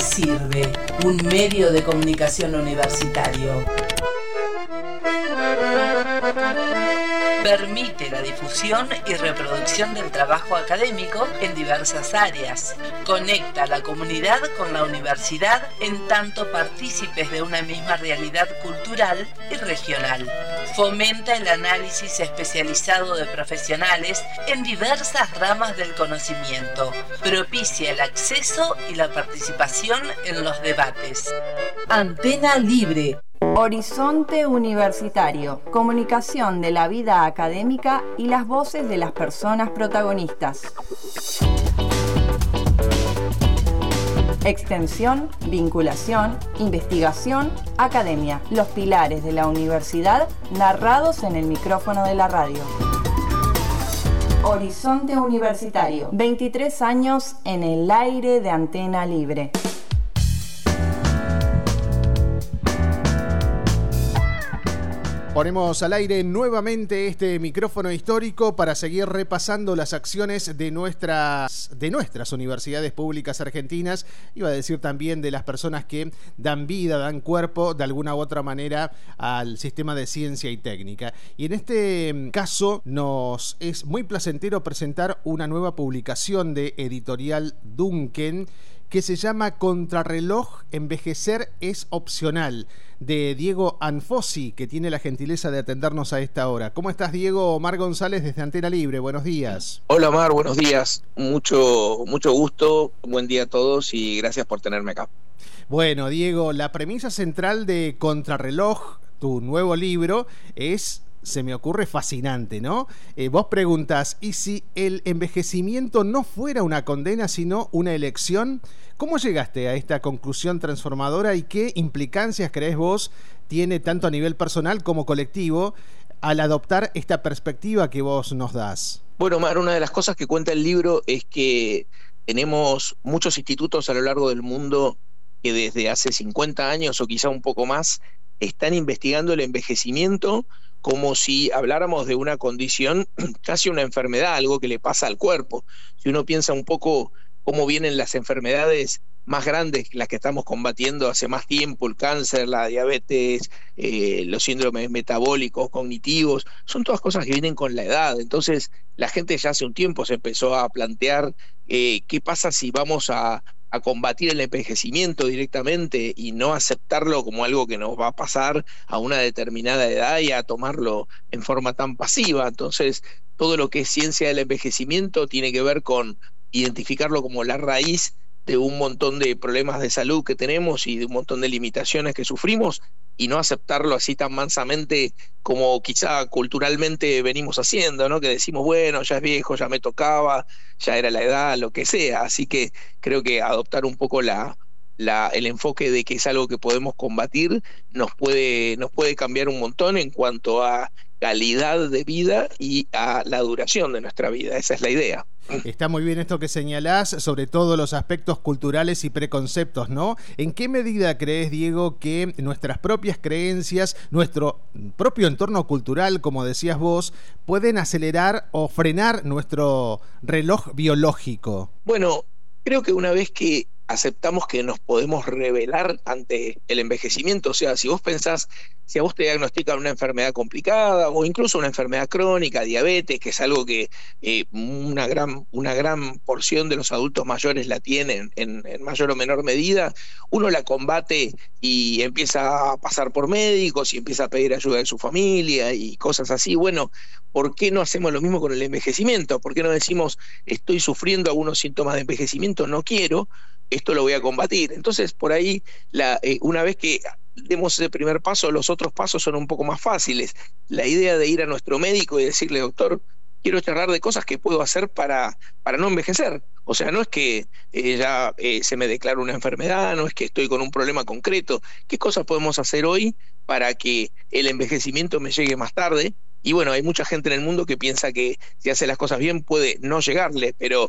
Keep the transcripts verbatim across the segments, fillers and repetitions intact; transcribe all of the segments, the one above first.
sirve un medio de comunicación universitario? Permite la difusión y reproducción del trabajo académico en diversas áreas. Conecta a la comunidad con la universidad en tanto partícipes de una misma realidad cultural y regional. Fomenta el análisis especializado de profesionales en diversas ramas del conocimiento. Propicia el acceso y la participación en los debates. Antena Libre. Horizonte Universitario, comunicación de la vida académica y las voces de las personas protagonistas. Extensión, vinculación, investigación, academia, los pilares de la universidad narrados en el micrófono de la radio. Horizonte Universitario, veintitrés años en el aire de Antena Libre. Ponemos al aire nuevamente este micrófono histórico para seguir repasando las acciones de nuestras, de nuestras universidades públicas argentinas. Iba a decir también de las personas que dan vida, dan cuerpo de alguna u otra manera al sistema de ciencia y técnica. Y en este caso nos es muy placentero presentar una nueva publicación de Editorial Duncan que se llama Contrarreloj, envejecer es opcional, de Diego Anfossi, que tiene la gentileza de atendernos a esta hora. ¿Cómo estás, Diego? Omar González desde Antena Libre, buenos días. Hola, Omar, buenos días. Mucho, mucho gusto, buen día a todos y gracias por tenerme acá. Bueno, Diego, la premisa central de Contrarreloj, tu nuevo libro, es... se me ocurre fascinante, ¿no? Eh, vos preguntás, ¿y si el envejecimiento no fuera una condena, sino una elección? ¿Cómo llegaste a esta conclusión transformadora y qué implicancias crees vos tiene tanto a nivel personal como colectivo al adoptar esta perspectiva que vos nos das? Bueno, Omar, una de las cosas que cuenta el libro es que tenemos muchos institutos a lo largo del mundo que desde hace cincuenta años o quizá un poco más están investigando el envejecimiento como si habláramos de una condición, casi una enfermedad, algo que le pasa al cuerpo. Si uno piensa un poco cómo vienen las enfermedades más grandes, las que estamos combatiendo hace más tiempo, el cáncer, la diabetes, eh, los síndromes metabólicos, cognitivos, son todas cosas que vienen con la edad. Entonces la gente ya hace un tiempo se empezó a plantear eh, qué pasa si vamos a a combatir el envejecimiento directamente y no aceptarlo como algo que nos va a pasar a una determinada edad y a tomarlo en forma tan pasiva. Entonces, todo lo que es ciencia del envejecimiento tiene que ver con identificarlo como la raíz de un montón de problemas de salud que tenemos y de un montón de limitaciones que sufrimos, y no aceptarlo así tan mansamente como quizá culturalmente venimos haciendo, ¿no? Que decimos, bueno, ya es viejo, ya me tocaba, ya era la edad, lo que sea. Así que creo que adoptar un poco la, la, el enfoque de que es algo que podemos combatir nos puede, nos puede cambiar un montón en cuanto a calidad de vida y a la duración de nuestra vida. Esa es la idea. Está muy bien esto que señalás, sobre todo los aspectos culturales y preconceptos, ¿no? ¿En qué medida crees, Diego, que nuestras propias creencias, nuestro propio entorno cultural, como decías vos, pueden acelerar o frenar nuestro reloj biológico? Bueno, creo que una vez que aceptamos que nos podemos rebelar ante el envejecimiento, o sea, si vos pensás, si a vos te diagnostican una enfermedad complicada o incluso una enfermedad crónica, diabetes, que es algo que eh, una gran, una gran porción de los adultos mayores la tienen en, en mayor o menor medida, uno la combate y empieza a pasar por médicos y empieza a pedir ayuda de su familia y cosas así. Bueno, ¿por qué no hacemos lo mismo con el envejecimiento? ¿Por qué no decimos, estoy sufriendo algunos síntomas de envejecimiento, no quiero, esto lo voy a combatir? Entonces, por ahí, la, eh, una vez que demos ese primer paso, los otros pasos son un poco más fáciles. La idea de ir a nuestro médico y decirle, doctor, quiero charlar de cosas que puedo hacer para, para no envejecer. O sea, no es que eh, ya eh, se me declara una enfermedad, no es que estoy con un problema concreto. ¿Qué cosas podemos hacer hoy para que el envejecimiento me llegue más tarde? Y bueno, hay mucha gente en el mundo que piensa que si hace las cosas bien puede no llegarle, pero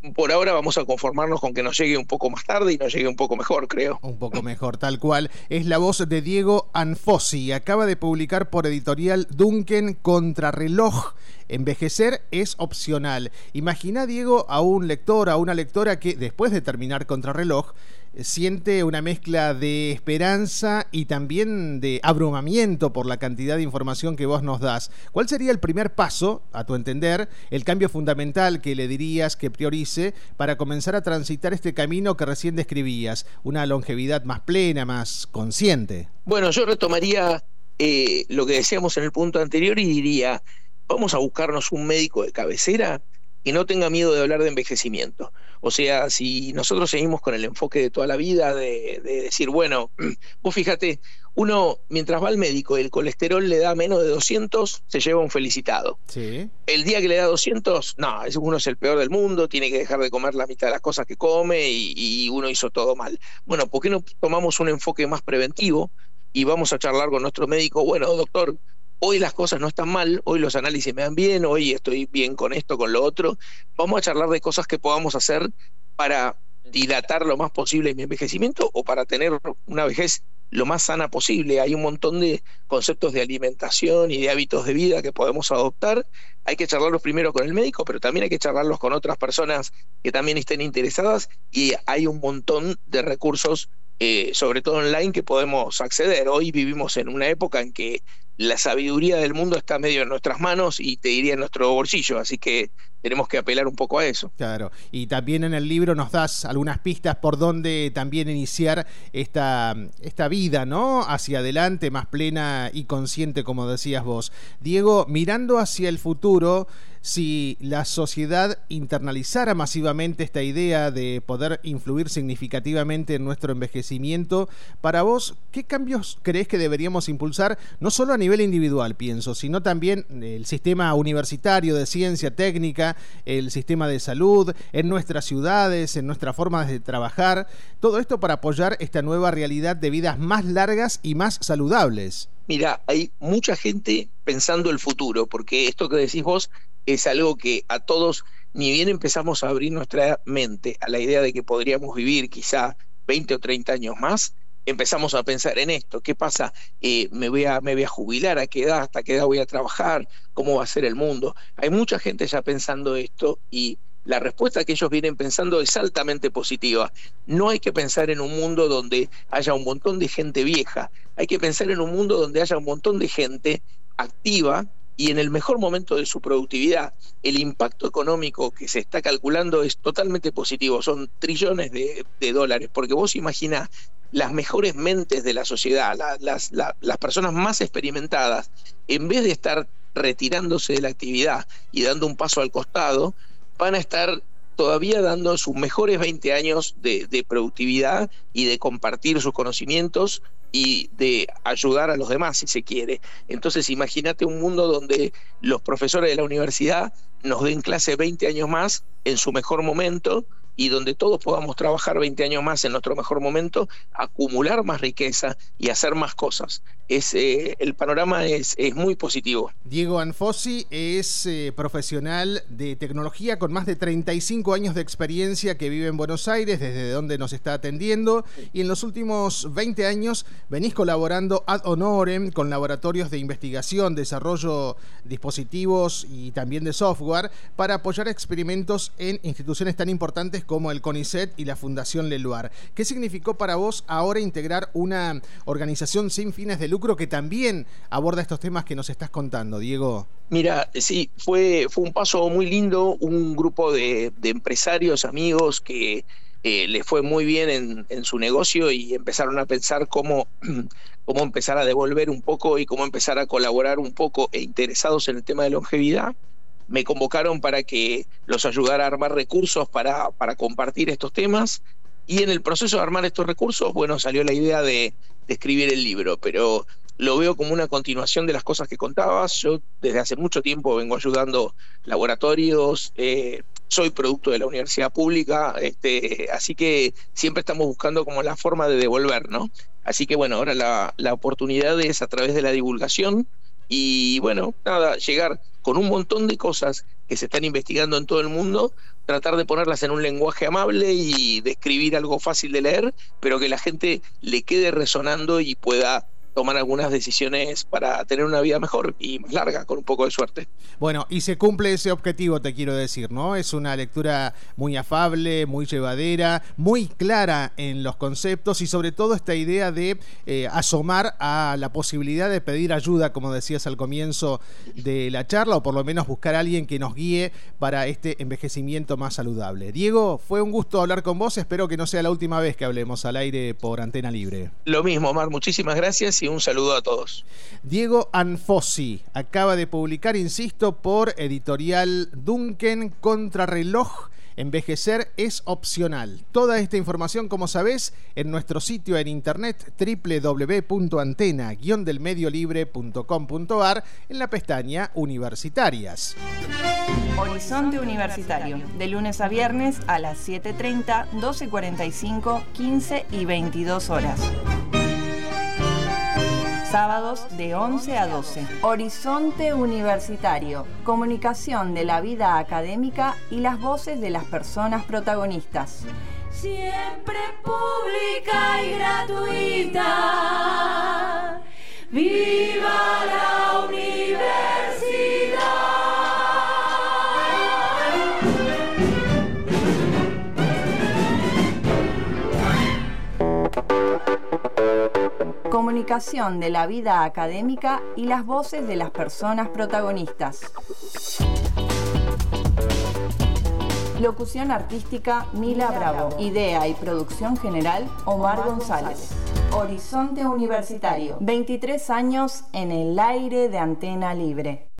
por ahora vamos a conformarnos con que nos llegue un poco más tarde y nos llegue un poco mejor, creo. Un poco mejor, tal cual. Es la voz de Diego Anfossi. Acaba de publicar por editorial Duncan Contrarreloj. Envejecer es opcional. Imagina, Diego, a un lector, a una lectora que después de terminar Contrarreloj siente una mezcla de esperanza y también de abrumamiento por la cantidad de información que vos nos das. ¿Cuál sería el primer paso, a tu entender, el cambio fundamental que le dirías que priorice para comenzar a transitar este camino que recién describías? Una longevidad más plena, más consciente. Bueno, yo retomaría eh, lo que decíamos en el punto anterior y diría, vamos a buscarnos un médico de cabecera que no tenga miedo de hablar de envejecimiento. O sea, si nosotros seguimos con el enfoque de toda la vida, de, de decir, bueno, vos fíjate, uno mientras va al médico y el colesterol le da menos de doscientos, se lleva un felicitado. Sí. El día que le da doscientos, no, uno es el peor del mundo, tiene que dejar de comer la mitad de las cosas que come y, y uno hizo todo mal. Bueno, ¿por qué no tomamos un enfoque más preventivo y vamos a charlar con nuestro médico? Bueno, doctor, hoy las cosas no están mal, hoy los análisis me dan bien, hoy estoy bien con esto, con lo otro. Vamos a charlar de cosas que podamos hacer para dilatar lo más posible mi envejecimiento o para tener una vejez lo más sana posible. Hay un montón de conceptos de alimentación y de hábitos de vida que podemos adoptar. Hay que charlarlos primero con el médico, pero también hay que charlarlos con otras personas que también estén interesadas, y hay un montón de recursos, eh, sobre todo online, que podemos acceder. Hoy vivimos en una época en que la sabiduría del mundo está medio en nuestras manos y te diría en nuestro bolsillo, así que tenemos que apelar un poco a eso. Claro, y también en el libro nos das algunas pistas por dónde también iniciar esta, esta vida, ¿no? Hacia adelante, más plena y consciente, como decías vos. Diego, mirando hacia el futuro, si la sociedad internalizara masivamente esta idea de poder influir significativamente en nuestro envejecimiento, para vos, ¿qué cambios creés que deberíamos impulsar? No solo a nivel individual, pienso, sino también el sistema universitario de ciencia técnica, el sistema de salud, en nuestras ciudades, en nuestra forma de trabajar, todo esto para apoyar esta nueva realidad de vidas más largas y más saludables. Mira, hay mucha gente pensando el futuro, porque esto que decís vos es algo que a todos, ni bien empezamos a abrir nuestra mente a la idea de que podríamos vivir quizá veinte o treinta años más, empezamos a pensar en esto. ¿Qué pasa? Eh, me voy a, me voy a jubilar, ¿a qué edad? ¿Hasta qué edad voy a trabajar? ¿Cómo va a ser el mundo? Hay mucha gente ya pensando esto, y la respuesta que ellos vienen pensando es altamente positiva. No hay que pensar en un mundo donde haya un montón de gente vieja, hay que pensar en un mundo donde haya un montón de gente activa y en el mejor momento de su productividad. El impacto económico que se está calculando es totalmente positivo, son trillones de, de dólares, porque vos imaginás las mejores mentes de la sociedad, la, las, la, las personas más experimentadas, en vez de estar retirándose de la actividad y dando un paso al costado, van a estar todavía dando sus mejores veinte años de, de productividad y de compartir sus conocimientos y de ayudar a los demás, si se quiere. Entonces imagínate un mundo donde los profesores de la universidad nos den clase veinte años más en su mejor momento, y donde todos podamos trabajar veinte años más en nuestro mejor momento, acumular más riqueza y hacer más cosas. Es, eh, el panorama es, es muy positivo. Diego Anfossi es eh, profesional de tecnología con más de treinta y cinco años de experiencia, que vive en Buenos Aires, desde donde nos está atendiendo, y en los últimos veinte años venís colaborando ad honorem con laboratorios de investigación, desarrollo de dispositivos y también de software para apoyar experimentos en instituciones tan importantes como el CONICET y la Fundación Leluar. ¿Qué significó para vos ahora integrar una organización sin fines de lucro que también aborda estos temas que nos estás contando, Diego? Mira, sí, fue, fue un paso muy lindo, un grupo de, de empresarios, amigos que eh, les fue muy bien en, en su negocio, y empezaron a pensar cómo, cómo empezar a devolver un poco y cómo empezar a colaborar un poco, e interesados en el tema de longevidad. Me convocaron para que los ayudara a armar recursos para, para compartir estos temas, y en el proceso de armar estos recursos, bueno, salió la idea de, de escribir el libro, pero lo veo como una continuación de las cosas que contabas. Yo desde hace mucho tiempo vengo ayudando laboratorios, eh, soy producto de la universidad pública, este, así que siempre estamos buscando como la forma de devolver, ¿no? Así que bueno, ahora la, la oportunidad es a través de la divulgación y bueno, nada, llegar con un montón de cosas que se están investigando en todo el mundo, tratar de ponerlas en un lenguaje amable y describir algo fácil de leer, pero que la gente le quede resonando y pueda tomar algunas decisiones para tener una vida mejor y más larga, con un poco de suerte. Bueno, y se cumple ese objetivo, te quiero decir, ¿no? Es una lectura muy afable, muy llevadera, muy clara en los conceptos y sobre todo esta idea de eh, asomar a la posibilidad de pedir ayuda, como decías al comienzo de la charla, o por lo menos buscar a alguien que nos guíe para este envejecimiento más saludable. Diego, fue un gusto hablar con vos, espero que no sea la última vez que hablemos al aire por Antena Libre. Lo mismo, Omar, muchísimas gracias y un saludo a todos. Diego Anfossi acaba de publicar, insisto, por Editorial Duncan, Contrarreloj, Envejecer es opcional. Toda esta información, como sabés, en nuestro sitio en internet doble u doble u doble u punto antena guion del medio libre punto com punto a r en la pestaña Universitarias. Horizonte Universitario, de lunes a viernes a las siete treinta, doce cuarenta y cinco, quince y veintidós horas. Sábados de once a doce. Horizonte Universitario. Comunicación de la vida académica y las voces de las personas protagonistas. Siempre pública y gratuita. ¡Viva la universidad! Comunicación de la vida académica y las voces de las personas protagonistas. Locución artística, Mila Bravo. Idea y producción general, Omar González. Horizonte Universitario. veintitrés años en el aire de Antena Libre.